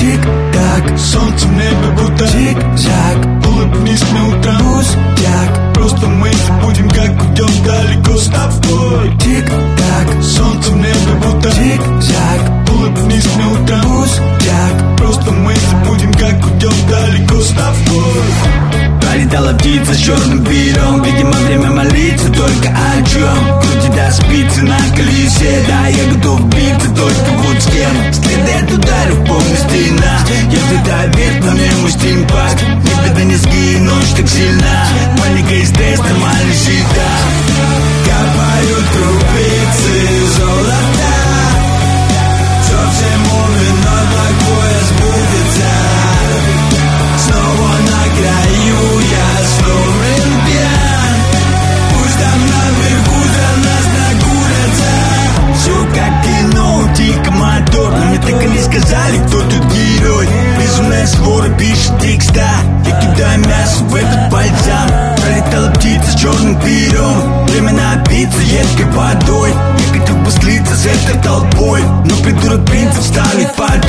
Тик-так, солнце в небе будто тик-так, улыбнись мне утром. пустяк. Просто мы забудем, как уйдем далеко с тобой. Тик-так, Солнце в небе будто тик-так, улыбнись мне утром. пустяк. Просто мы забудем, как уйдем далеко с тобой. Пролетала птица с черным пером. Видимо, время молиться только о чем. Крути до спицы на колесе. Да, я готов биться, только вот с кем. Следы от ударов, помню стена. Если ты вверх, на мне мой стимпак. Никогда не сги, ночь так сильна. Маленькая из теста, нормальная щита. Копают крупицы золота. Совсем умен, но такое сбудется. Снова на краю я сломлен пьян. Пусть там наверху за нас нагулятся. Все как кино, тихо мотор. Но мне так и не сказали, кто тут герой. Безумная свора пишет текста. Я кидаю мясо в этот бальзам. Пролетала птица с черным пером. Время напиться едкой водой. Я готов бы слиться с этой толпой. Но придурок принцип ставит под